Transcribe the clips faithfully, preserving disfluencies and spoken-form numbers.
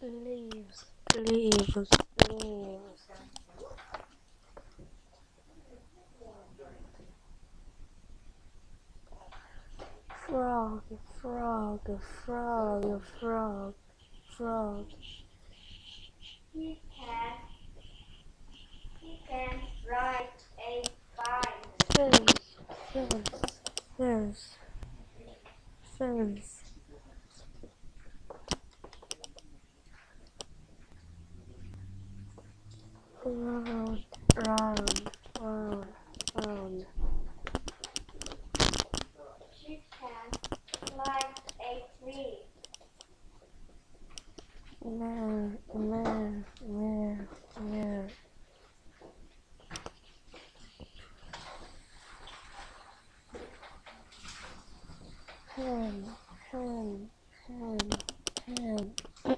leaves, leaves, leaves. Frog, frog, frog, frog, frog. He can, he can write a fine. Fence, fence, fence, fence. Round, round, round, round. She can climb a tree. Mare, mare, mare, mare. Hen, hen, hen, hen.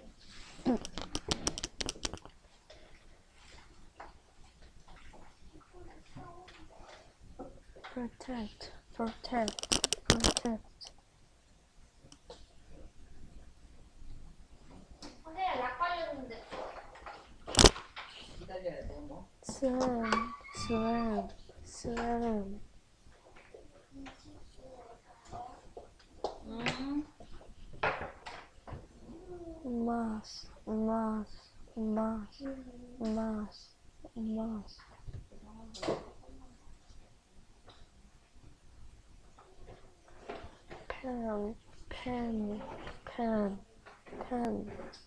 Protect, protect, protect. 근데 약 걸렸는데. 기다려야 돼, 뭐. Swim, swim, swim. 응? Mouse, mouse, mouse, mouse, mouse. Pen, pen, pen, pen.